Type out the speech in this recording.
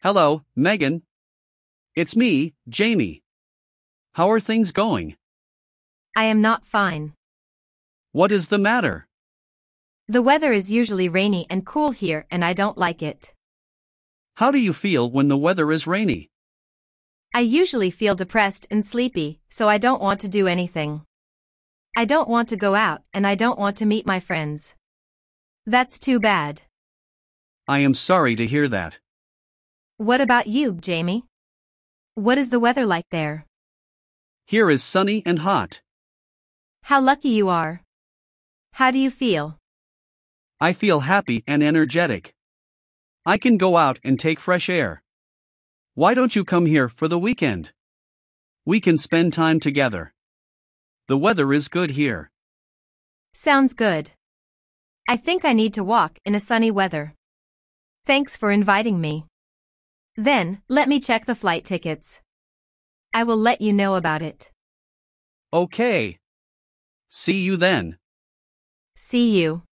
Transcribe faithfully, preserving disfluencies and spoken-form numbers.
Hello, Megan. It's me, Jamie. How are things going? I am not fine. What is the matter? The weather is usually rainy and cool here and I don't like it. How do you feel when the weather is rainy? I usually feel depressed and sleepy, so I don't want to do anything. I don't want to go out and I don't want to meet my friends. That's too bad. I am sorry to hear that. What about you, Jamie? What is the weather like there? Here is sunny and hot. How lucky you are. How do you feel? I feel happy and energetic. I can go out and take fresh air. Why don't you come here for the weekend? We can spend time together. The weather is good here. Sounds good. I think I need to walk in a sunny weather. Thanks for inviting me. Then, let me check the flight tickets. I will let you know about it. Okay. See you then. See you.